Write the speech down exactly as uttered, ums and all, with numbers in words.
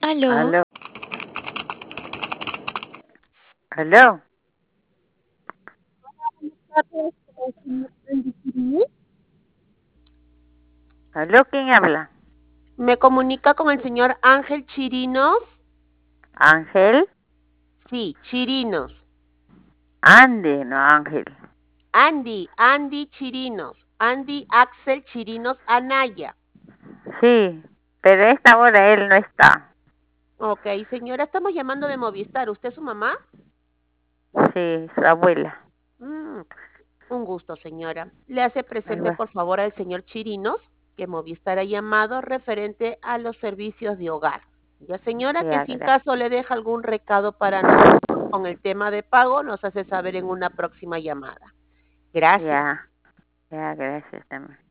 Aló, Aló, aló, aló, ¿quién habla? ¿Me comunica con el señor Ángel Chirinos? ¿Ángel? Sí, Chirinos. Andy, no Ángel. Andy, Andy Chirinos. Andy Axel Chirinos Anaya. Sí, pero a esta hora él no está. Ok, señora, estamos llamando de Movistar. ¿Usted es su mamá? Sí, su abuela. Mm, un gusto, señora. Le hace Ahí presente, va. por favor, al señor Chirinos que Movistar ha llamado referente a los servicios de hogar. Ya, señora, que Ya, si en gracias. caso le deja algún recado para nosotros con el tema de pago, nos hace saber en una próxima llamada. Gracias. Ya, ya, gracias también.